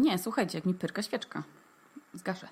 Nie, słuchajcie, jak mi pyrka świeczka. Zgaszę.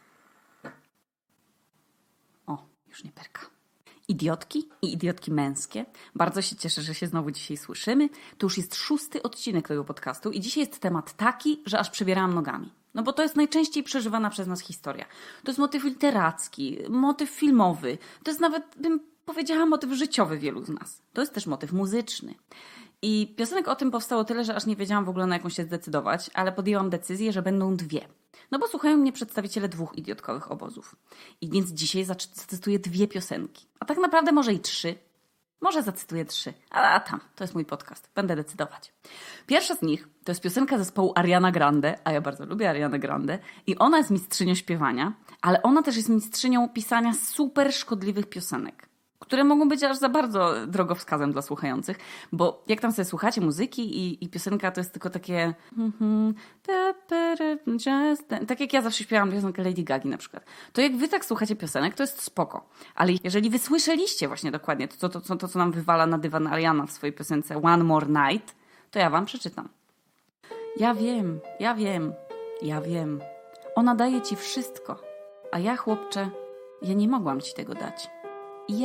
O, już nie pyrka. Idiotki i idiotki męskie. Bardzo się cieszę, że się znowu dzisiaj słyszymy. To już jest 6. odcinek tego podcastu i dzisiaj jest temat taki, że aż przebierałam nogami. No bo to jest najczęściej przeżywana przez nas historia. To jest motyw literacki, motyw filmowy. To jest nawet, bym powiedziała, motyw życiowy wielu z nas. To jest też motyw muzyczny. I piosenek o tym powstało tyle, że aż nie wiedziałam w ogóle, na jaką się zdecydować, ale podjęłam decyzję, że będą 2. No bo słuchają mnie przedstawiciele 2 idiotkowych obozów. I więc dzisiaj zacytuję 2 piosenki. A tak naprawdę może i 3. Może zacytuję 3. A tam, to jest mój podcast. Będę decydować. Pierwsza z nich to jest piosenka zespołu Ariana Grande, a ja bardzo lubię Arianę Grande. I ona jest mistrzynią śpiewania, ale ona też jest mistrzynią pisania super szkodliwych piosenek, które mogą być aż za bardzo drogowskazem dla słuchających, bo jak tam sobie słuchacie muzyki i piosenka to jest tylko takie tak jak ja zawsze śpiewam piosenkę Lady Gagi na przykład, to jak wy tak słuchacie piosenek, to jest spoko. Ale jeżeli wy słyszeliście właśnie dokładnie to, co nam wywala na dywan Ariana w swojej piosence One More Night, to ja wam przeczytam. Ja wiem. Ona daje ci wszystko, a ja, chłopcze, ja nie mogłam ci tego dać. I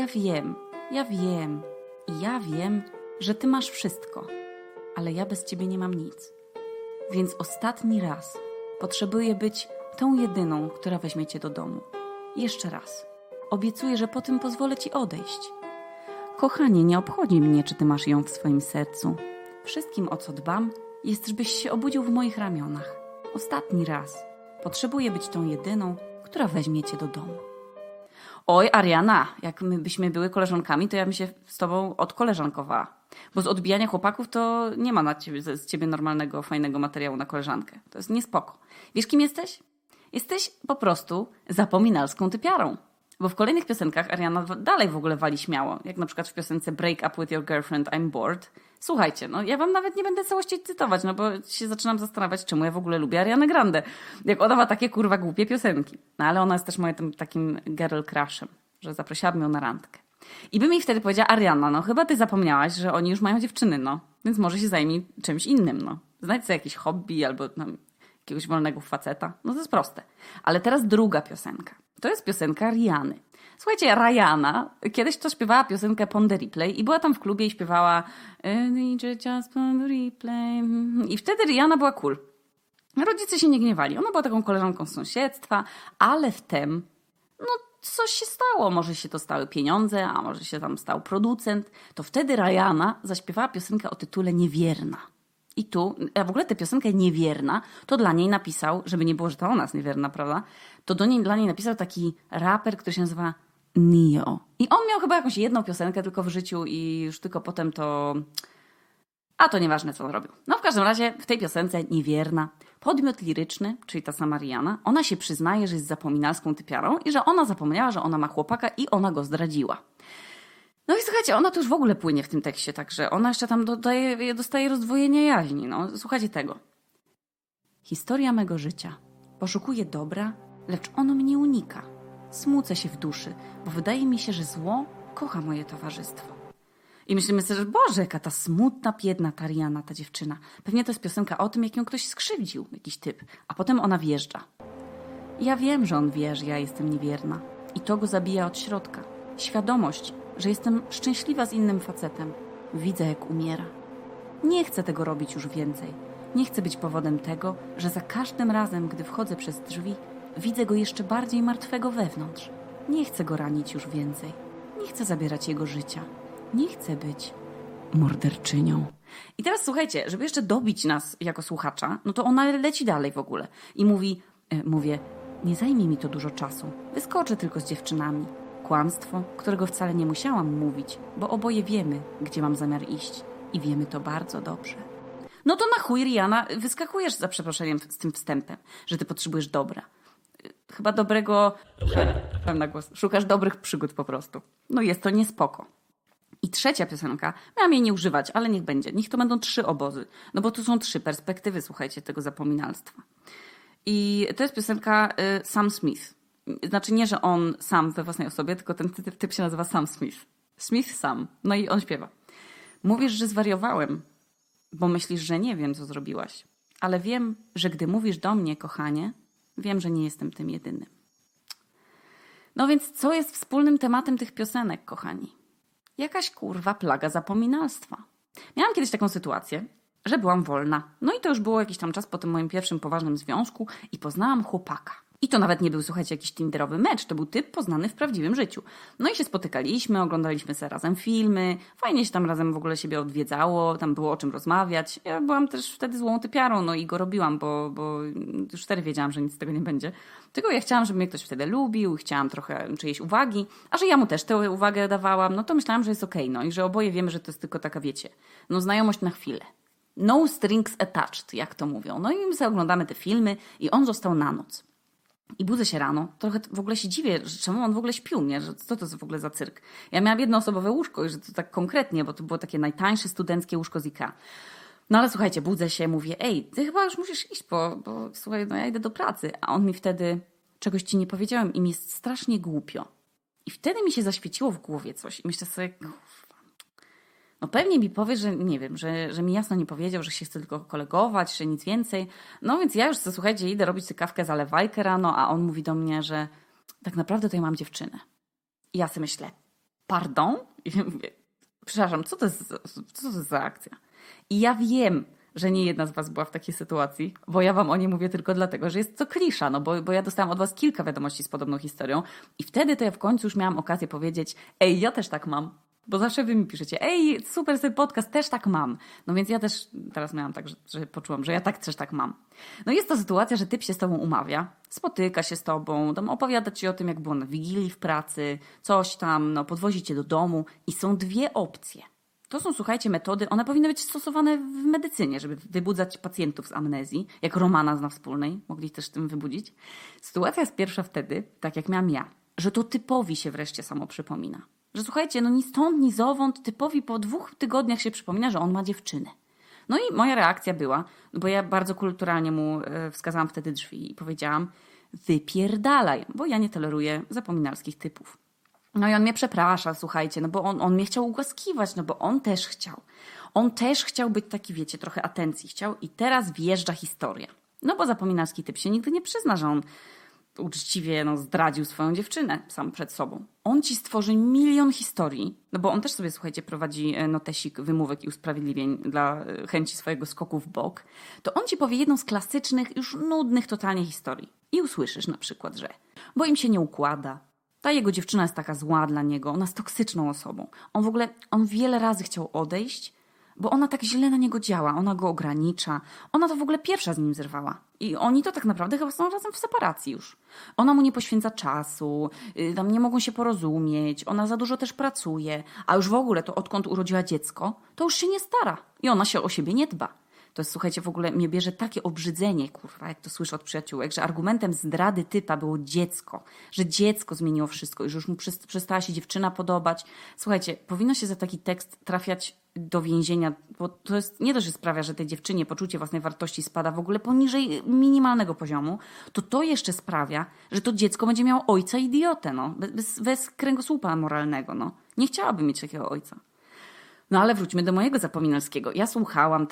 ja wiem, że ty masz wszystko, ale ja bez ciebie nie mam nic. Więc ostatni raz potrzebuję być tą jedyną, która weźmie cię do domu. Jeszcze raz. Obiecuję, że po tym pozwolę ci odejść. Kochanie, nie obchodzi mnie, czy ty masz ją w swoim sercu. Wszystkim, o co dbam, jest, żebyś się obudził w moich ramionach. Ostatni raz. Potrzebuję być tą jedyną, która weźmie cię do domu. Oj, Ariana, jak my byśmy były koleżankami, to ja bym się z tobą odkoleżankowała. Bo z odbijania chłopaków to nie ma z ciebie normalnego, fajnego materiału na koleżankę. To jest niespoko. Wiesz, kim jesteś? Jesteś po prostu zapominalską typiarą. Bo w kolejnych piosenkach Ariana dalej w ogóle wali śmiało. Jak na przykład w piosence Break Up With Your Girlfriend, I'm Bored. Słuchajcie, no ja wam nawet nie będę całości cytować, no bo się zaczynam zastanawiać, czemu ja w ogóle lubię Arianę Grande. Jak ona ma takie kurwa głupie piosenki. No ale ona jest też moim takim girl crushem, że zaprosiłabym ją na randkę. I by mi wtedy powiedziała: Ariana, no chyba ty zapomniałaś, że oni już mają dziewczyny, no. Więc może się zajmij czymś innym, no. Znajdź sobie jakieś hobby albo jakiegoś wolnego faceta. No to jest proste. Ale teraz druga piosenka. To jest piosenka Rihanny. Słuchajcie, Rihanna kiedyś to śpiewała piosenkę Pon the Replay i była tam w klubie i śpiewała Just Pon the Replay. I wtedy Rihanna była cool. Rodzice się nie gniewali. Ona była taką koleżanką z sąsiedztwa, ale wtem coś się stało. Może się to stały pieniądze, a może się tam stał producent. To wtedy Rihanna zaśpiewała piosenkę o tytule Niewierna. I tu, a w ogóle tę piosenkę Niewierna, to dla niej napisał, żeby nie było, że to ona jest niewierna, prawda? To dla niej napisał taki raper, który się nazywa Nio. I on miał chyba jakąś jedną piosenkę tylko w życiu i już tylko potem to... A to nieważne, co on robił. No w każdym razie w tej piosence Niewierna podmiot liryczny, czyli ta sama Rihanna, ona się przyznaje, że jest zapominalską typiarą i że ona zapomniała, że ona ma chłopaka i ona go zdradziła. No i słuchajcie, ona to już w ogóle płynie w tym tekście, także ona jeszcze tam dostaje rozdwojenia jaźni. No, słuchajcie tego. Historia mego życia. Poszukuję dobra, lecz ono mnie unika. Smucę się w duszy, bo wydaje mi się, że zło kocha moje towarzystwo. I myślimy sobie, że Boże, jaka ta smutna, biedna ta Rihanna, ta dziewczyna. Pewnie to jest piosenka o tym, jak ją ktoś skrzywdził, jakiś typ. A potem ona wjeżdża. Ja wiem, że on wie, że ja jestem niewierna. I to go zabija od środka. Świadomość, że jestem szczęśliwa z innym facetem. Widzę, jak umiera. Nie chcę tego robić już więcej. Nie chcę być powodem tego, że za każdym razem, gdy wchodzę przez drzwi, widzę go jeszcze bardziej martwego wewnątrz. Nie chcę go ranić już więcej. Nie chcę zabierać jego życia. Nie chcę być morderczynią. I teraz słuchajcie, żeby jeszcze dobić nas jako słuchacza, no to ona leci dalej w ogóle. I mówię, nie zajmie mi to dużo czasu. Wyskoczę tylko z dziewczynami. Kłamstwo, którego wcale nie musiałam mówić, bo oboje wiemy, gdzie mam zamiar iść. I wiemy to bardzo dobrze. No to na chuj, Rihanna, wyskakujesz za przeproszeniem z tym wstępem, że ty potrzebujesz dobra. Chyba dobrego... Powiem na głos. Szukasz dobrych przygód po prostu. No jest to niespoko. I trzecia piosenka, miałam jej nie używać, ale niech będzie. Niech to będą 3 obozy. No bo tu są 3 perspektywy, słuchajcie, tego zapominalstwa. I to jest piosenka Sam Smith. Znaczy nie, że on sam we własnej osobie, tylko ten typ się nazywa Sam Smith. Smith Sam. No i on śpiewa. Mówisz, że zwariowałem, bo myślisz, że nie wiem, co zrobiłaś. ale wiem, że gdy mówisz do mnie, kochanie, wiem, że nie jestem tym jedynym. No więc co jest wspólnym tematem tych piosenek, kochani? Jakaś kurwa plaga zapominalstwa. Miałam kiedyś taką sytuację, że byłam wolna. No i to już było jakiś tam czas po tym moim pierwszym poważnym związku i poznałam chłopaka. I to nawet nie był, słuchajcie, jakiś tinderowy mecz, to był typ poznany w prawdziwym życiu. No i się spotykaliśmy, oglądaliśmy sobie razem filmy, fajnie się tam razem w ogóle siebie odwiedzało, tam było o czym rozmawiać. Ja byłam też wtedy złą typiarą, no i go robiłam, bo już wtedy wiedziałam, że nic z tego nie będzie. Tylko ja chciałam, żeby mnie ktoś wtedy lubił, chciałam trochę czyjejś uwagi, a że ja mu też tę uwagę dawałam, no to myślałam, że jest okej, no i że oboje wiemy, że to jest tylko taka, wiecie, no znajomość na chwilę. No strings attached, jak to mówią. No i my sobie oglądamy te filmy i on został na noc. I budzę się rano, trochę w ogóle się dziwię, że czemu on w ogóle śpił mnie, że co to jest w ogóle za cyrk. Ja miałam jednoosobowe łóżko i że to tak konkretnie, bo to było takie najtańsze studenckie łóżko z IKEA. No ale słuchajcie, budzę się, mówię, ej, ty chyba już musisz iść, bo słuchaj, no ja idę do pracy. A on mi wtedy, czegoś ci nie powiedziałem i mi jest strasznie głupio. I wtedy mi się zaświeciło w głowie coś i myślę sobie, no pewnie mi powie, że nie wiem, że mi jasno nie powiedział, że się chce tylko kolegować, że nic więcej. No więc ja już, słuchajcie, idę robić sobie kawkę, zalewajkę rano, a on mówi do mnie, że tak naprawdę to ja mam dziewczynę. I ja sobie myślę, pardon? I ja mówię, przepraszam, co to jest za akcja? I ja wiem, że nie jedna z was była w takiej sytuacji, bo ja wam o niej mówię tylko dlatego, że jest to klisza, no bo ja dostałam od was kilka wiadomości z podobną historią i wtedy to ja w końcu już miałam okazję powiedzieć, ej, ja też tak mam. Bo zawsze wy mi piszecie, ej, super ten podcast, też tak mam. No więc ja też teraz miałam tak, że poczułam, że ja też tak mam. No jest to sytuacja, że typ się z tobą umawia, spotyka się z tobą, tam opowiada ci o tym, jak było na wigilii w pracy, coś tam, no podwozi cię do domu i są dwie opcje. To są, słuchajcie, metody, one powinny być stosowane w medycynie, żeby wybudzać pacjentów z amnezji, jak Romana zna wspólnej, mogli też tym wybudzić. Sytuacja jest pierwsza wtedy, tak jak miałam ja, że to typowi się wreszcie samo przypomina. Że słuchajcie, no ni stąd, ni zowąd, typowi po 2 tygodniach się przypomina, że on ma dziewczynę. No i moja reakcja była, bo ja bardzo kulturalnie mu wskazałam wtedy drzwi i powiedziałam, wypierdalaj, bo ja nie toleruję zapominalskich typów. No i on mnie przeprasza, słuchajcie, no bo on mnie chciał ugłaskiwać, no bo on też chciał. On też chciał być taki, wiecie, trochę atencji chciał i teraz wjeżdża historia. No bo zapominalski typ się nigdy nie przyzna, że on uczciwie zdradził swoją dziewczynę sam przed sobą. On ci stworzy milion historii, no bo on też sobie, słuchajcie, prowadzi notesik wymówek i usprawiedliwień dla chęci swojego skoku w bok. To on ci powie jedną z klasycznych, już nudnych totalnie historii. I usłyszysz na przykład, że bo im się nie układa. Ta jego dziewczyna jest taka zła dla niego, ona jest toksyczną osobą. On wiele razy chciał odejść, bo ona tak źle na niego działa, ona go ogranicza. Ona to w ogóle pierwsza z nim zerwała. I oni to tak naprawdę chyba są razem w separacji już. Ona mu nie poświęca czasu, tam nie mogą się porozumieć, ona za dużo też pracuje, a już w ogóle to odkąd urodziła dziecko, to już się nie stara i ona się o siebie nie dba. To jest, słuchajcie, w ogóle mnie bierze takie obrzydzenie, kurwa, jak to słyszę od przyjaciółek, że argumentem zdrady typa było dziecko, że dziecko zmieniło wszystko i że już mu przestała się dziewczyna podobać. Słuchajcie, powinno się za taki tekst trafiać do więzienia, bo to jest nie dość, że sprawia, że tej dziewczynie poczucie własnej wartości spada w ogóle poniżej minimalnego poziomu, to jeszcze sprawia, że to dziecko będzie miało ojca idiotę, no, bez kręgosłupa moralnego, no. Nie chciałabym mieć takiego ojca. No ale wróćmy do mojego zapominalskiego. Ja słuchałam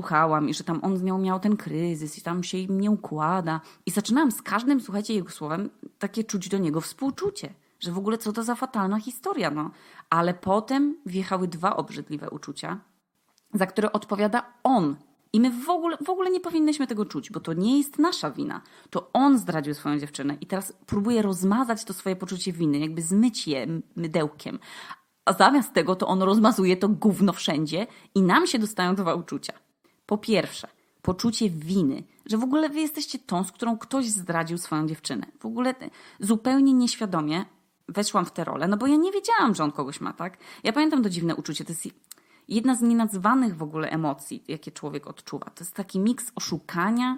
i że tam on z nią miał ten kryzys i tam się im nie układa. I zaczynałam z każdym, słuchajcie, jego słowem takie czuć do niego współczucie. Że w ogóle co to za fatalna historia, no. Ale potem wjechały 2 obrzydliwe uczucia, za które odpowiada on. I my w ogóle nie powinnyśmy tego czuć, bo to nie jest nasza wina. To on zdradził swoją dziewczynę i teraz próbuje rozmazać to swoje poczucie winy, jakby zmyć je mydełkiem. A zamiast tego to on rozmazuje to gówno wszędzie i nam się dostają 2 uczucia. Po pierwsze, poczucie winy, że w ogóle wy jesteście tą, z którą ktoś zdradził swoją dziewczynę. W ogóle zupełnie nieświadomie weszłam w tę rolę, no bo ja nie wiedziałam, że on kogoś ma, tak? Ja pamiętam to dziwne uczucie, to jest jedna z nienazwanych w ogóle emocji, jakie człowiek odczuwa. To jest taki miks oszukania,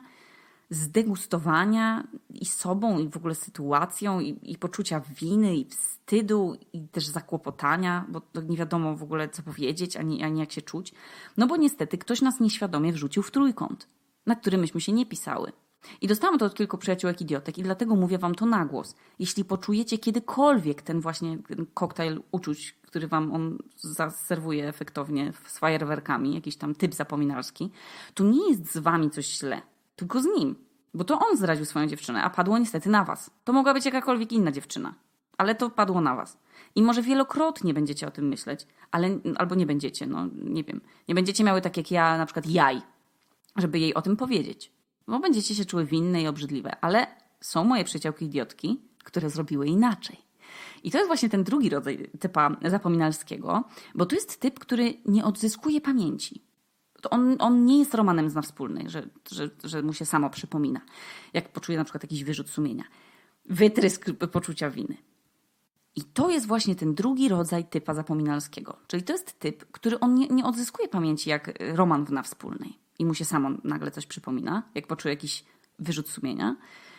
zdegustowania i sobą, i w ogóle sytuacją, i poczucia winy, i wstydu, i też zakłopotania, bo to nie wiadomo w ogóle co powiedzieć, ani jak się czuć. No bo niestety ktoś nas nieświadomie wrzucił w trójkąt, na który myśmy się nie pisały. I dostałam to od kilku przyjaciółek idiotek i dlatego mówię wam to na głos. Jeśli poczujecie kiedykolwiek ten właśnie koktajl uczuć, który wam on zaserwuje efektownie z fajerwerkami, jakiś tam typ zapominalski, to nie jest z wami coś źle, tylko z nim. Bo to on zdradził swoją dziewczynę, a padło niestety na was. To mogła być jakakolwiek inna dziewczyna, ale to padło na was. I może wielokrotnie będziecie o tym myśleć, albo nie będziecie, no nie wiem. Nie będziecie miały tak jak ja, na przykład jaj, żeby jej o tym powiedzieć. Bo będziecie się czuły winne i obrzydliwe. Ale są moje przyjaciółki idiotki, które zrobiły inaczej. I to jest właśnie ten drugi rodzaj typa zapominalskiego, bo to jest typ, który nie odzyskuje pamięci. To on nie jest Romanem Zna Wspólnej, że mu się samo przypomina. Jak poczuje na przykład jakiś wyrzut sumienia. Wytrysk poczucia winy. I to jest właśnie ten drugi rodzaj typa zapominalskiego. Czyli to jest typ, który on nie odzyskuje pamięci jak Roman w Na Wspólnej. I mu się samo nagle coś przypomina, jak poczuje jakiś wyrzut sumienia.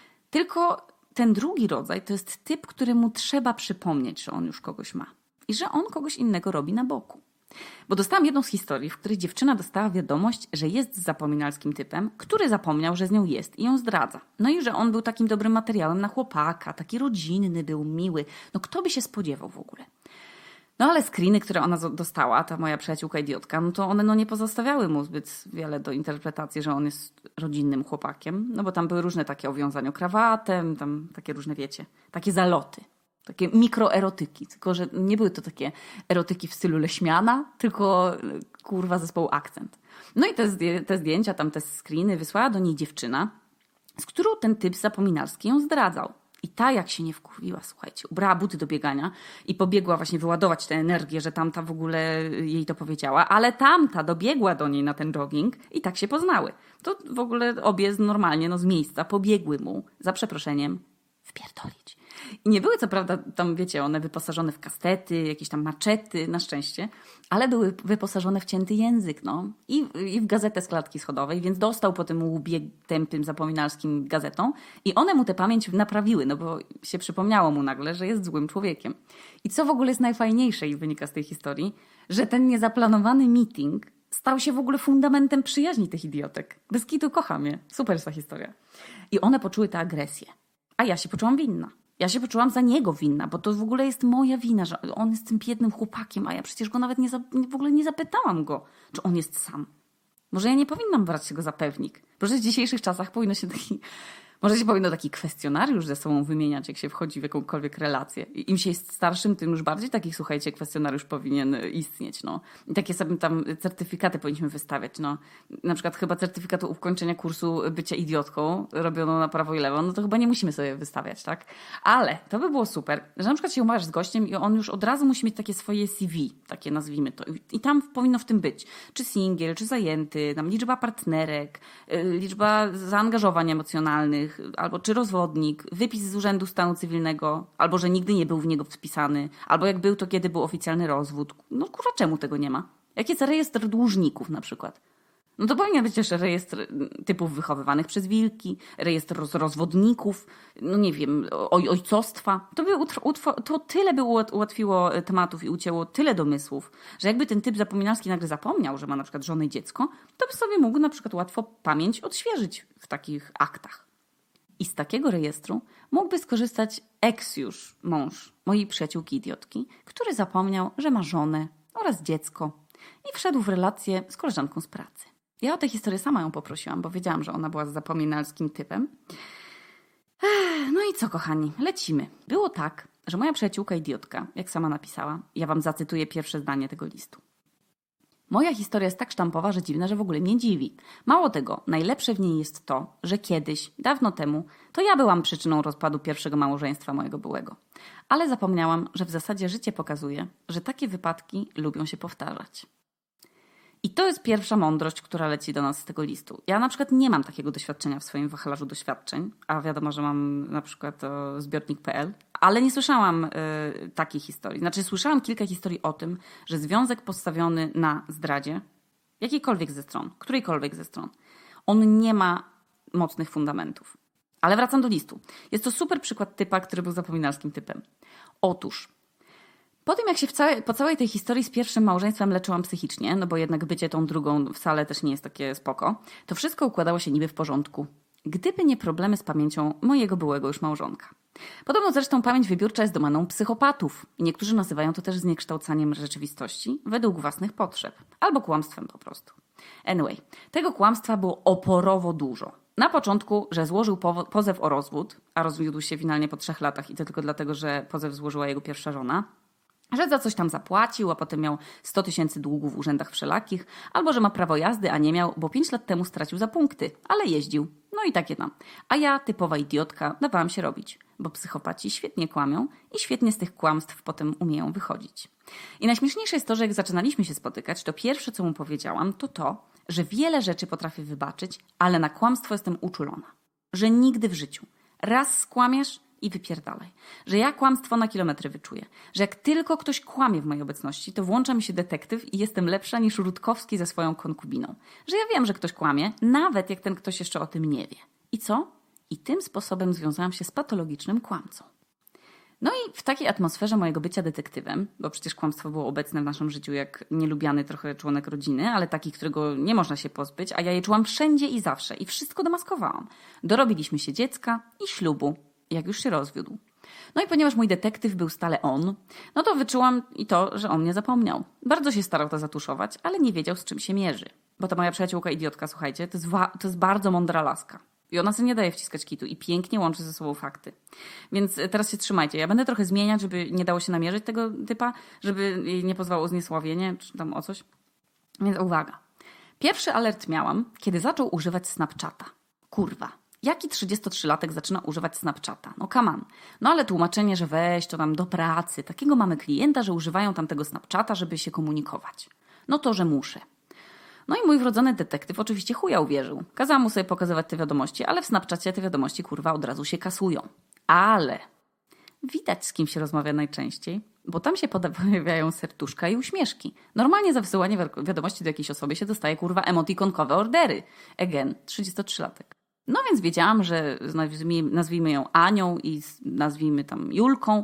Tylko ten drugi rodzaj to jest typ, któremu trzeba przypomnieć, że on już kogoś ma. I że on kogoś innego robi na boku. Bo dostałam jedną z historii, w której dziewczyna dostała wiadomość, że jest zapominalskim typem, który zapomniał, że z nią jest i ją zdradza. No i że on był takim dobrym materiałem na chłopaka, taki rodzinny był, miły. No kto by się spodziewał w ogóle? No ale screeny, które ona dostała, ta moja przyjaciółka idiotka, no to one nie pozostawiały mu zbyt wiele do interpretacji, że on jest rodzinnym chłopakiem. No bo tam były różne takie owiązania krawatem, tam takie różne, wiecie, takie zaloty. Takie mikroerotyki, tylko że nie były to takie erotyki w stylu Leśmiana, tylko kurwa zespołu Akcent. No i te zdjęcia, tam te screeny wysłała do niej dziewczyna, z którą ten typ zapominalski ją zdradzał. I ta jak się nie wkurwiła, słuchajcie, ubrała buty do biegania i pobiegła właśnie wyładować tę energię, że tamta w ogóle jej to powiedziała, ale tamta dobiegła do niej na ten jogging i tak się poznały. To w ogóle obie normalnie z miejsca pobiegły mu, za przeproszeniem, wpierdolić. I nie były co prawda tam, wiecie, one wyposażone w kastety, jakieś tam maczety, na szczęście, ale były wyposażone w cięty język, no. I w gazetę z klatki schodowej, więc dostał po tym łbie tępym zapominalskim gazetą i one mu tę pamięć naprawiły, no bo się przypomniało mu nagle, że jest złym człowiekiem. I co w ogóle jest najfajniejsze i wynika z tej historii, że ten niezaplanowany meeting stał się w ogóle fundamentem przyjaźni tych idiotek. Bez kitu kocham je. Super jest ta historia. I one poczuły tę agresję. A ja się poczułam winna. Ja się poczułam za niego winna, bo to w ogóle jest moja wina, że on jest tym biednym chłopakiem, a ja przecież go nawet w ogóle nie zapytałam go, czy on jest sam. Może ja nie powinnam brać się go za pewnik. Może w dzisiejszych czasach powinno się może się powinno taki kwestionariusz ze sobą wymieniać, jak się wchodzi w jakąkolwiek relację. I im się jest starszym, tym już bardziej taki, słuchajcie, kwestionariusz powinien istnieć. No. I takie sobie tam certyfikaty powinniśmy wystawiać. No. Na przykład chyba certyfikatu ukończenia kursu bycia idiotką robiono na prawo i lewo, no to chyba nie musimy sobie wystawiać, tak? Ale to by było super, że na przykład się umawiasz z gościem i on już od razu musi mieć takie swoje CV, takie nazwijmy to. I tam powinno w tym być. Czy singiel, czy zajęty, tam liczba partnerek, liczba zaangażowań emocjonalnych, albo czy rozwodnik, wypis z Urzędu Stanu Cywilnego, albo że nigdy nie był w niego wpisany, albo jak był, to kiedy był oficjalny rozwód. No kurwa, czemu tego nie ma? Jak jest rejestr dłużników na przykład? No to powinien być też rejestr typów wychowywanych przez wilki, rejestr rozwodników, no nie wiem, ojcostwa. To tyle by ułatwiło tematów i ucięło tyle domysłów, że jakby ten typ zapominalski nagle zapomniał, że ma na przykład żonę i dziecko, to by sobie mógł na przykład łatwo pamięć odświeżyć w takich aktach. I z takiego rejestru mógłby skorzystać już mąż mojej przyjaciółki idiotki, który zapomniał, że ma żonę oraz dziecko i wszedł w relację z koleżanką z pracy. Ja o tę historię sama ją poprosiłam, bo wiedziałam, że ona była zapominalskim typem. No i co, kochani, lecimy. Było tak, że moja przyjaciółka idiotka, jak sama napisała, ja wam zacytuję pierwsze zdanie tego listu. Moja historia jest tak sztampowa, że dziwna, że w ogóle mnie dziwi. Mało tego, najlepsze w niej jest to, że kiedyś, dawno temu, to ja byłam przyczyną rozpadu pierwszego małżeństwa mojego byłego. Ale zapomniałam, że w zasadzie życie pokazuje, że takie wypadki lubią się powtarzać. I to jest pierwsza mądrość, która leci do nas z tego listu. Ja na przykład nie mam takiego doświadczenia w swoim wachlarzu doświadczeń, a wiadomo, że mam na przykład zbiornik.pl, ale nie słyszałam takiej historii. Znaczy słyszałam kilka historii o tym, że związek postawiony na zdradzie, jakiejkolwiek ze stron, którejkolwiek ze stron, on nie ma mocnych fundamentów. Ale wracam do listu. Jest to super przykład typa, który był zapominalskim typem. Otóż po tym, jak się po całej tej historii z pierwszym małżeństwem leczyłam psychicznie, no bo jednak bycie tą drugą wcale też nie jest takie spoko, to wszystko układało się niby w porządku. gdyby nie problemy z pamięcią mojego byłego już małżonka. Podobno zresztą pamięć wybiórcza jest domeną psychopatów i niektórzy nazywają to też zniekształcaniem rzeczywistości według własnych potrzeb, albo kłamstwem po prostu. Anyway, tego kłamstwa było oporowo dużo. Na początku, że złożył pozew o rozwód, a rozwiódł się finalnie po 3 latach i to tylko dlatego, że pozew złożyła jego pierwsza żona, że za coś tam zapłacił, a potem miał 100 000 długów w urzędach wszelakich, albo że ma prawo jazdy, a nie miał, bo 5 lat temu stracił za punkty, ale jeździł. No i takie tam. A ja, typowa idiotka, dawałam się robić, bo psychopaci świetnie kłamią i świetnie z tych kłamstw potem umieją wychodzić. I najśmieszniejsze jest to, że jak zaczynaliśmy się spotykać, to pierwsze, co mu powiedziałam, to, że wiele rzeczy potrafię wybaczyć, ale na kłamstwo jestem uczulona. Że nigdy w życiu. Raz skłamiesz i wypierdalaj. Że ja kłamstwo na kilometry wyczuję. Że jak tylko ktoś kłamie w mojej obecności, to włącza mi się detektyw i jestem lepsza niż Rutkowski ze swoją konkubiną. Że ja wiem, że ktoś kłamie, nawet jak ten ktoś jeszcze o tym nie wie. I co? I tym sposobem związałam się z patologicznym kłamcą. No i w takiej atmosferze mojego bycia detektywem, bo przecież kłamstwo było obecne w naszym życiu jak nielubiany trochę członek rodziny, ale taki, którego nie można się pozbyć, a ja je czułam wszędzie i zawsze i wszystko demaskowałam. Dorobiliśmy się dziecka i ślubu, jak już się rozwiódł. No i ponieważ mój detektyw był stale on, no to wyczułam i to, że on mnie zapomniał. Bardzo się starał to zatuszować, ale nie wiedział, z czym się mierzy. Bo ta moja przyjaciółka idiotka, słuchajcie, to jest bardzo mądra laska. I ona sobie nie daje wciskać kitu i pięknie łączy ze sobą fakty. Więc teraz się trzymajcie. Ja będę trochę zmieniać, żeby nie dało się namierzyć tego typa, żeby jej nie pozwało o zniesławienie, czy tam o coś. Więc uwaga. Pierwszy alert miałam, kiedy zaczął używać Snapchata. Kurwa. Jaki 33-latek zaczyna używać Snapchata? No come on. No ale tłumaczenie, że weź to tam do pracy. Takiego mamy klienta, że używają tam tego Snapchata, żeby się komunikować. No to, że muszę. No i mój wrodzony detektyw oczywiście chuja uwierzył. Kazałam mu sobie pokazywać te wiadomości, ale w Snapchacie te wiadomości kurwa od razu się kasują. Ale widać, z kim się rozmawia najczęściej, bo tam się pojawiają serduszka i uśmieszki. Normalnie za wysyłanie wiadomości do jakiejś osoby się dostaje kurwa emotikonkowe ordery. Again, 33-latek. No więc wiedziałam, że nazwijmy ją Anią i nazwijmy tam Julką,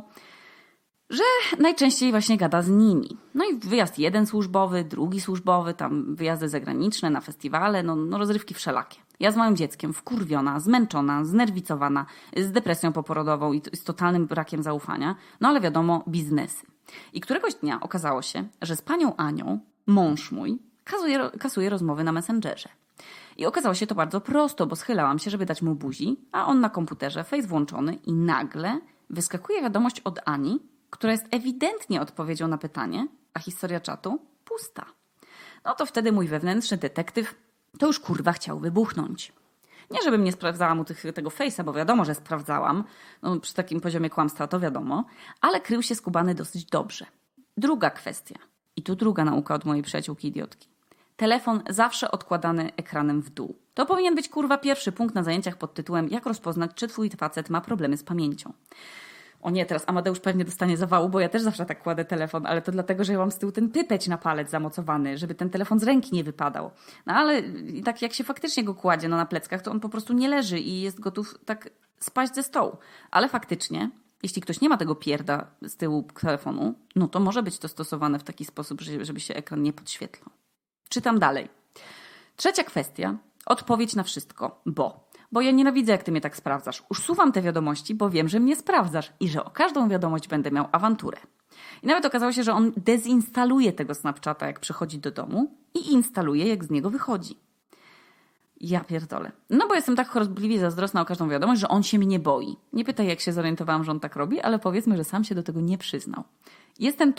że najczęściej właśnie gada z nimi. No i wyjazd jeden służbowy, drugi służbowy, tam wyjazdy zagraniczne, na festiwale, no rozrywki wszelakie. Ja z moim dzieckiem wkurwiona, zmęczona, znerwicowana, z depresją poporodową i z totalnym brakiem zaufania, no ale wiadomo, biznesy. I któregoś dnia okazało się, że z panią Anią, mąż mój, kasuje rozmowy na Messengerze. I okazało się to bardzo prosto, bo schylałam się, żeby dać mu buzi, a on na komputerze, face włączony i nagle wyskakuje wiadomość od Ani, która jest ewidentnie odpowiedzią na pytanie, a historia czatu pusta. No to wtedy mój wewnętrzny detektyw to już kurwa chciał wybuchnąć. Nie żebym nie sprawdzała mu tego face'a, bo wiadomo, że sprawdzałam, no przy takim poziomie kłamstwa to wiadomo, ale krył się skubany dosyć dobrze. Druga kwestia, i tu druga nauka od mojej przyjaciółki idiotki. Telefon zawsze odkładany ekranem w dół. To powinien być kurwa pierwszy punkt na zajęciach pod tytułem jak rozpoznać, czy twój facet ma problemy z pamięcią. O nie, teraz Amadeusz pewnie dostanie zawału, bo ja też zawsze tak kładę telefon, ale to dlatego, że ja mam z tyłu ten pypeć na palec zamocowany, żeby ten telefon z ręki nie wypadał. No ale i tak jak się faktycznie go kładzie na pleckach, to on po prostu nie leży i jest gotów tak spaść ze stołu. Ale faktycznie, jeśli ktoś nie ma tego pierda z tyłu telefonu, no to może być to stosowane w taki sposób, żeby się ekran nie podświetlał. Czytam dalej. Trzecia kwestia. Odpowiedź na wszystko. Bo ja nienawidzę, jak ty mnie tak sprawdzasz. Usuwam te wiadomości, bo wiem, że mnie sprawdzasz i że o każdą wiadomość będę miał awanturę. I nawet okazało się, że on dezinstaluje tego Snapchata, jak przychodzi do domu i instaluje, jak z niego wychodzi. Ja pierdolę. No bo jestem tak chorobliwie zazdrosna o każdą wiadomość, że on się mnie boi. Nie pytaj, jak się zorientowałam, że on tak robi, ale powiedzmy, że sam się do tego nie przyznał. Jestem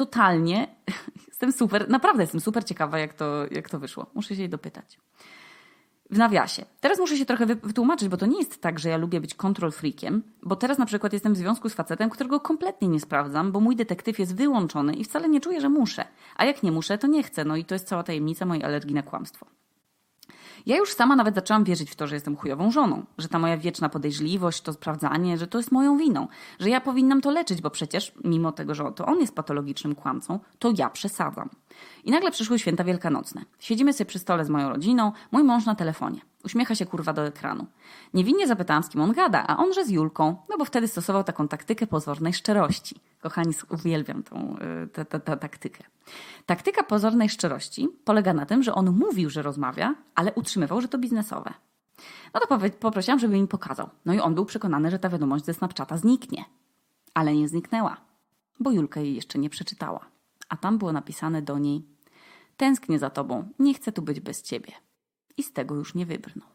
super, naprawdę jestem super ciekawa, jak to wyszło. Muszę się jej dopytać. W nawiasie. Teraz muszę się trochę wytłumaczyć, bo to nie jest tak, że ja lubię być control freakiem, bo teraz na przykład jestem w związku z facetem, którego kompletnie nie sprawdzam, bo mój detektyw jest wyłączony i wcale nie czuję, że muszę. A jak nie muszę, to nie chcę. No i to jest cała tajemnica mojej alergii na kłamstwo. Ja już sama nawet zaczęłam wierzyć w to, że jestem chujową żoną, że ta moja wieczna podejrzliwość, to sprawdzanie, że to jest moją winą, że ja powinnam to leczyć, bo przecież mimo tego, że to on jest patologicznym kłamcą, to ja przesadzam. I nagle przyszły święta wielkanocne. Siedzimy sobie przy stole z moją rodziną, mój mąż na telefonie. Uśmiecha się kurwa do ekranu. Niewinnie zapytałam, z kim on gada, a on, że z Julką, no bo wtedy stosował taką taktykę pozornej szczerości. Kochani, uwielbiam tę taktykę. Taktyka pozornej szczerości polega na tym, że on mówił, że rozmawia, ale utrzymywał, że to biznesowe. No to poprosiłam, żeby mi pokazał. No i on był przekonany, że ta wiadomość ze Snapchata zniknie. Ale nie zniknęła, bo Julka jej jeszcze nie przeczytała. A tam było napisane do niej: tęsknię za tobą, nie chcę tu być bez ciebie. I z tego już nie wybrnął.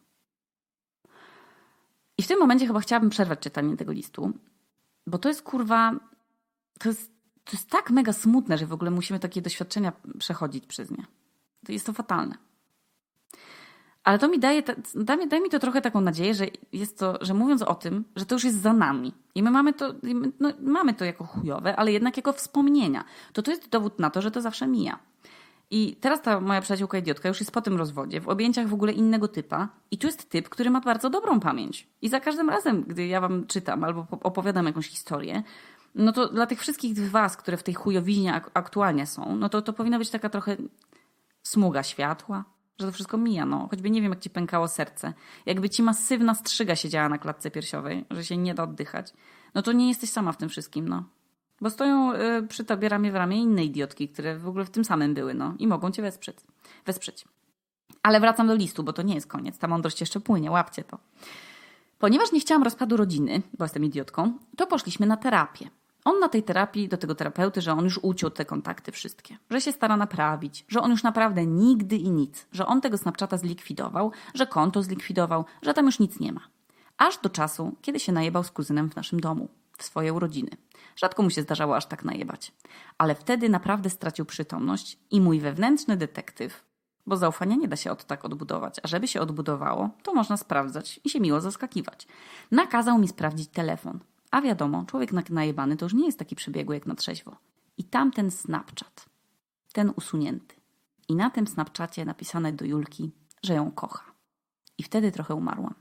I w tym momencie chyba chciałabym przerwać czytanie tego listu, bo to jest to jest tak mega smutne, że w ogóle musimy takie doświadczenia przechodzić przez nie. Jest to fatalne. Ale to mi daje mi to trochę taką nadzieję, że mówiąc o tym, że to już jest za nami. I my mamy to jako chujowe, ale jednak jako wspomnienia. To jest dowód na to, że to zawsze mija. I teraz ta moja przyjaciółka idiotka już jest po tym rozwodzie, w objęciach w ogóle innego typa. I tu jest typ, który ma bardzo dobrą pamięć. I za każdym razem, gdy ja wam czytam albo opowiadam jakąś historię, no to dla tych wszystkich was, które w tej chujowiźnie aktualnie są, no to powinna być taka trochę smuga światła, że to wszystko mija. No. Choćby nie wiem, jak ci pękało serce. Jakby ci masywna strzyga siedziała na klatce piersiowej, że się nie da oddychać, no to nie jesteś sama w tym wszystkim, no. Bo stoją przy tobie ramię w ramię inne idiotki, które w ogóle w tym samym były, no. I mogą cię wesprzeć. Ale wracam do listu, bo to nie jest koniec. Ta mądrość jeszcze płynie, łapcie to. Ponieważ nie chciałam rozpadu rodziny, bo jestem idiotką, to poszliśmy na terapię. On na tej terapii, do tego terapeuty, że on już uciął te kontakty wszystkie. Że się stara naprawić, że on już naprawdę nigdy i nic. Że on tego Snapchata zlikwidował, że konto zlikwidował, że tam już nic nie ma. Aż do czasu, kiedy się najebał z kuzynem w naszym domu. W swoje urodziny. Rzadko mu się zdarzało aż tak najebać. Ale wtedy naprawdę stracił przytomność i mój wewnętrzny detektyw, bo zaufania nie da się tak odbudować, a żeby się odbudowało, to można sprawdzać i się miło zaskakiwać. Nakazał mi sprawdzić telefon. A wiadomo, człowiek najebany to już nie jest taki przebiegły jak na trzeźwo. I tamten Snapchat, ten usunięty. I na tym Snapchacie napisane do Julki, że ją kocha. I wtedy trochę umarłam.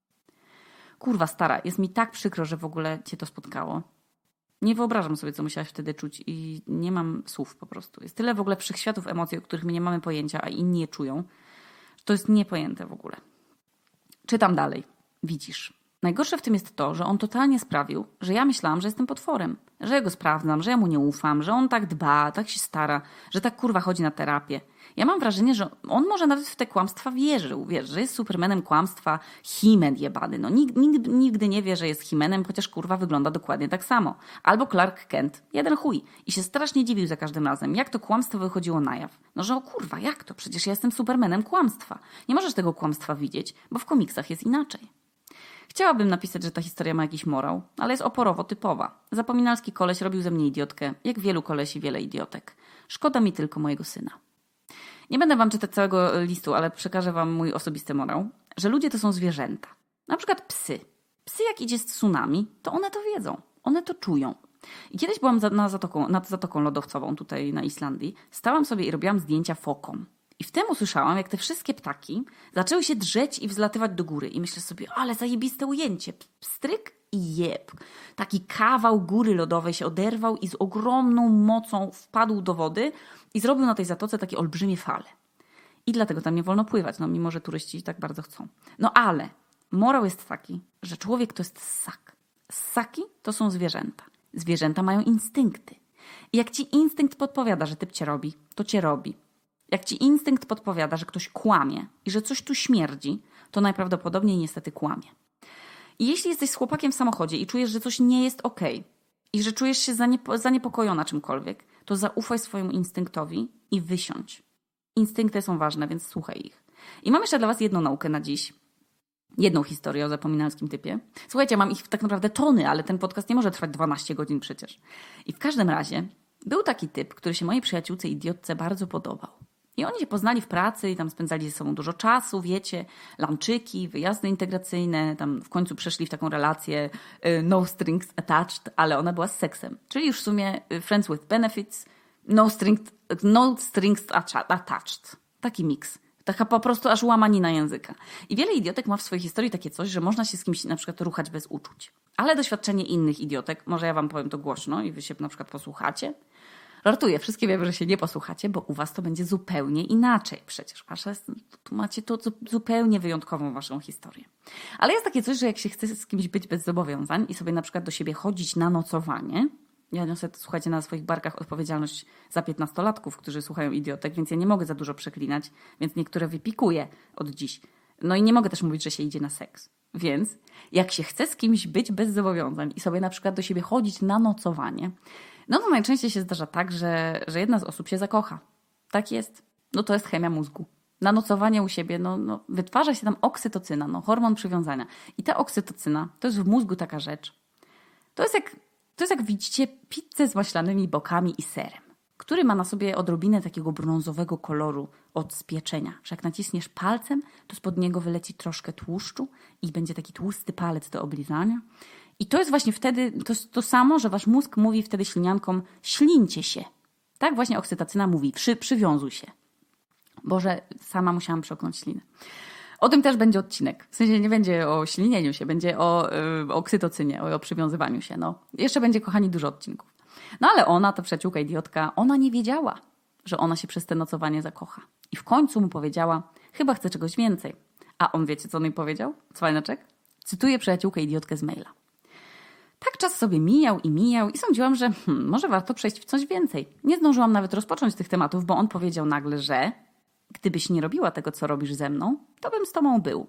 Kurwa stara, jest mi tak przykro, że w ogóle cię to spotkało. Nie wyobrażam sobie, co musiałaś wtedy czuć i nie mam słów po prostu. Jest tyle w ogóle wszechświatów emocji, o których my nie mamy pojęcia, a inni je czują. To jest niepojęte w ogóle. Czytam dalej. Widzisz. Najgorsze w tym jest to, że on totalnie sprawił, że ja myślałam, że jestem potworem. Że ja go sprawdzam, że ja mu nie ufam, że on tak dba, tak się stara, że tak kurwa chodzi na terapię. Ja mam wrażenie, że on może nawet w te kłamstwa wierzył. Wiesz, że jest supermanem kłamstwa, He-Man jebany. No, nigdy nie wie, że jest He-Manem, chociaż kurwa wygląda dokładnie tak samo. Albo Clark Kent. Jeden chuj. I się strasznie dziwił za każdym razem, jak to kłamstwo wychodziło na jaw. No, że o kurwa, jak to? Przecież ja jestem supermanem kłamstwa. Nie możesz tego kłamstwa widzieć, bo w komiksach jest inaczej. Chciałabym napisać, że ta historia ma jakiś morał, ale jest oporowo typowa. Zapominalski koleś robił ze mnie idiotkę, jak wielu kolesi wiele idiotek. Szkoda mi tylko mojego syna. Nie będę wam czytać całego listu, ale przekażę wam mój osobisty morał, że ludzie to są zwierzęta. Na przykład psy. Psy jak idzie z tsunami, to one to wiedzą. One to czują. I kiedyś byłam nad Zatoką Lodowcową tutaj na Islandii. Stałam sobie i robiłam zdjęcia fokom. I w tym usłyszałam, jak te wszystkie ptaki zaczęły się drzeć i wzlatywać do góry. I myślę sobie, ale zajebiste ujęcie. Pstryk i jeb. Taki kawał góry lodowej się oderwał i z ogromną mocą wpadł do wody i zrobił na tej zatoce takie olbrzymie fale. I dlatego tam nie wolno pływać, no mimo że turyści tak bardzo chcą. No ale morał jest taki, że człowiek to jest ssak. Ssaki to są zwierzęta. Zwierzęta mają instynkty. I jak ci instynkt podpowiada, że typ cię robi, to cię robi. Jak ci instynkt podpowiada, że ktoś kłamie i że coś tu śmierdzi, to najprawdopodobniej niestety kłamie. I jeśli jesteś z chłopakiem w samochodzie i czujesz, że coś nie jest okej i że czujesz się zaniepokojona czymkolwiek, to zaufaj swojemu instynktowi i wysiądź. Instynkty są ważne, więc słuchaj ich. I mam jeszcze dla was jedną naukę na dziś. Jedną historię o zapominalskim typie. Słuchajcie, mam ich tak naprawdę tony, ale ten podcast nie może trwać 12 godzin przecież. I w każdym razie był taki typ, który się mojej przyjaciółce idiotce bardzo podobał. I oni się poznali w pracy i tam spędzali ze sobą dużo czasu, wiecie, lunczyki, wyjazdy integracyjne, tam w końcu przeszli w taką relację no strings attached, ale ona była z seksem. Czyli już w sumie friends with benefits, no strings attached. Taki miks. Taka po prostu aż łamanina języka. I wiele idiotek ma w swojej historii takie coś, że można się z kimś na przykład ruchać bez uczuć. Ale doświadczenie innych idiotek, może ja wam powiem to głośno i wy się na przykład posłuchacie. Żartuję, wszystkie wiemy, że się nie posłuchacie, bo u was to będzie zupełnie inaczej. Przecież tu macie to zupełnie wyjątkową waszą historię. Ale jest takie coś, że jak się chce z kimś być bez zobowiązań i sobie na przykład do siebie chodzić na nocowanie. Ja niosę, słuchajcie, na swoich barkach odpowiedzialność za 15-latków, którzy słuchają idiotek, więc ja nie mogę za dużo przeklinać, więc niektóre wypikuję od dziś. No i nie mogę też mówić, że się idzie na seks. Więc jak się chce z kimś być bez zobowiązań i sobie na przykład do siebie chodzić na nocowanie, no to najczęściej się zdarza tak, że jedna z osób się zakocha. Tak jest. No to jest chemia mózgu. Na nocowanie u siebie wytwarza się tam oksytocyna, hormon przywiązania. I ta oksytocyna to jest w mózgu taka rzecz. To jest jak widzicie pizzę z maślanymi bokami i serem, który ma na sobie odrobinę takiego brązowego koloru od spieczenia. Że jak naciśniesz palcem, to spod niego wyleci troszkę tłuszczu i będzie taki tłusty palec do oblizania. I to jest właśnie wtedy to samo, że wasz mózg mówi wtedy śliniankom: ślincie się. Tak właśnie oksytocyna mówi: przywiązuj się. Boże, sama musiałam przełknąć ślinę. O tym też będzie odcinek. W sensie nie będzie o ślinieniu się, będzie o oksytocynie, o przywiązywaniu się. No. Jeszcze będzie, kochani, dużo odcinków. No ale ona, ta przyjaciółka idiotka, ona nie wiedziała, że ona się przez te nocowanie zakocha. I w końcu mu powiedziała: chyba chce czegoś więcej. A on, wiecie, co on jej powiedział? Cwaniaczek? Cytuję przyjaciółkę idiotkę z maila. Tak czas sobie mijał i sądziłam, że może warto przejść w coś więcej. Nie zdążyłam nawet rozpocząć tych tematów, bo on powiedział nagle, że gdybyś nie robiła tego, co robisz ze mną, to bym z tobą był.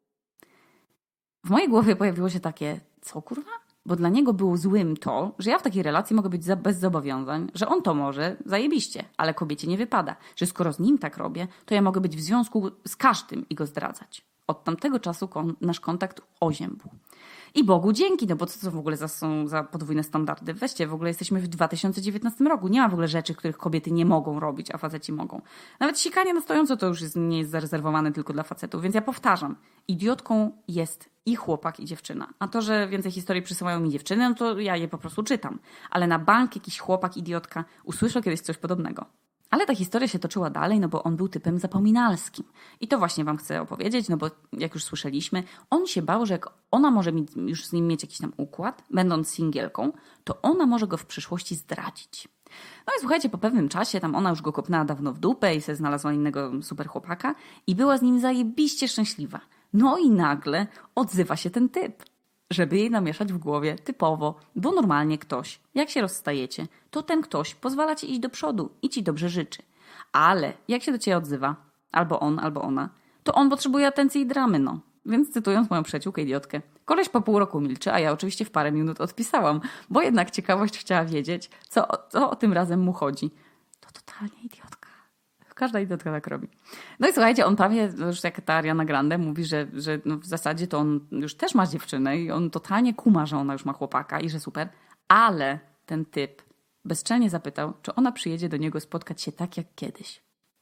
W mojej głowie pojawiło się takie: co kurwa? Bo dla niego było złym to, że ja w takiej relacji mogę być bez zobowiązań, że on to może, zajebiście, ale kobiecie nie wypada, że skoro z nim tak robię, to ja mogę być w związku z każdym i go zdradzać. Od tamtego czasu nasz kontakt oziębł. I Bogu dzięki, no bo co to w ogóle są za podwójne standardy? Weźcie, w ogóle jesteśmy w 2019 roku. Nie ma w ogóle rzeczy, których kobiety nie mogą robić, a faceci mogą. Nawet sikanie na stojąco to już nie jest zarezerwowane tylko dla facetów. Więc ja powtarzam, idiotką jest i chłopak, i dziewczyna. A to, że więcej historii przysyłają mi dziewczyny, no to ja je po prostu czytam. Ale na bank jakiś chłopak, idiotka usłyszał kiedyś coś podobnego. Ale ta historia się toczyła dalej, no bo on był typem zapominalskim. I to właśnie wam chcę opowiedzieć, no bo jak już słyszeliśmy, on się bał, że jak ona może już z nim mieć jakiś tam układ, będąc singielką, to ona może go w przyszłości zdradzić. No i słuchajcie, po pewnym czasie tam ona już go kopnęła dawno w dupę i sobie znalazła innego super chłopaka i była z nim zajebiście szczęśliwa. No i nagle odzywa się ten typ, żeby jej namieszać w głowie typowo, bo normalnie ktoś, jak się rozstajecie, to ten ktoś pozwala ci iść do przodu i ci dobrze życzy. Ale jak się do ciebie odzywa, albo on, albo ona, to on potrzebuje atencji i dramy, no. Więc cytując moją przyjaciółkę idiotkę, koleś po pół roku milczy, a ja oczywiście w parę minut odpisałam, bo jednak ciekawość chciała wiedzieć, co o tym razem mu chodzi. To totalnie idiotka. Każda idiotka tak robi. No i słuchajcie, on prawie, już jak ta Ariana Grande mówi, że no w zasadzie to on już też ma dziewczynę i on totalnie kuma, że ona już ma chłopaka i że super, ale ten typ bezczelnie zapytał, czy ona przyjedzie do niego spotkać się tak jak kiedyś.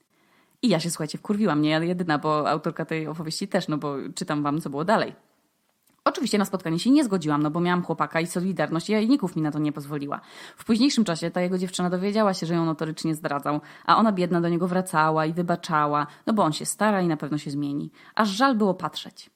I ja się, słuchajcie, wkurwiłam, nie jedyna, bo autorka tej opowieści też, no bo czytam wam, co było dalej. Oczywiście na spotkanie się nie zgodziłam, no bo miałam chłopaka i Solidarność jajników mi na to nie pozwoliła. W późniejszym czasie ta jego dziewczyna dowiedziała się, że ją notorycznie zdradzał, a ona biedna do niego wracała i wybaczała, no bo on się stara i na pewno się zmieni. Aż żal było patrzeć.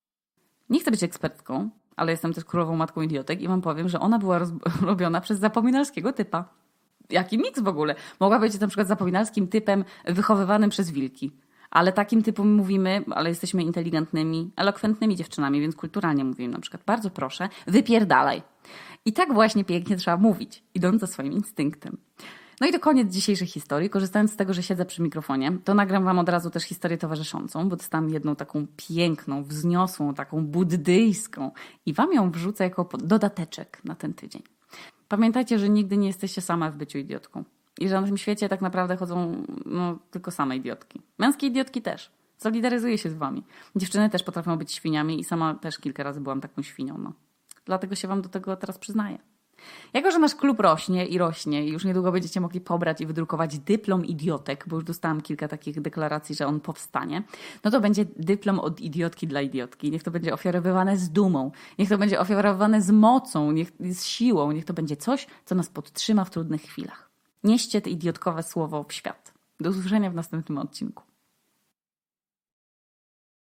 Nie chcę być ekspertką, ale jestem też królową matką idiotek i wam powiem, że ona była robiona przez zapominalskiego typa. Jaki miks w ogóle? Mogła być na przykład zapominalskim typem wychowywanym przez wilki. Ale takim typom mówimy, ale jesteśmy inteligentnymi, elokwentnymi dziewczynami, więc kulturalnie mówimy na przykład: bardzo proszę, wypierdalaj. I tak właśnie pięknie trzeba mówić, idąc za swoim instynktem. No i to koniec dzisiejszej historii. Korzystając z tego, że siedzę przy mikrofonie, to nagram wam od razu też historię towarzyszącą, bo dostałam jedną taką piękną, wzniosłą, taką buddyjską i wam ją wrzucę jako dodateczek na ten tydzień. Pamiętajcie, że nigdy nie jesteście same w byciu idiotką. I że na tym świecie tak naprawdę chodzą tylko same idiotki. Męskie idiotki też. Solidaryzuję się z wami. Dziewczyny też potrafią być świniami i sama też kilka razy byłam taką świnią. No. Dlatego się wam do tego teraz przyznaję. Jako że nasz klub rośnie i już niedługo będziecie mogli pobrać i wydrukować dyplom idiotek, bo już dostałam kilka takich deklaracji, że on powstanie, no to będzie dyplom od idiotki dla idiotki. Niech to będzie ofiarowywane z dumą, niech to będzie ofiarowywane z mocą, z siłą, niech to będzie coś, co nas podtrzyma w trudnych chwilach. Nieście te idiotkowe słowo w świat. Do usłyszenia w następnym odcinku.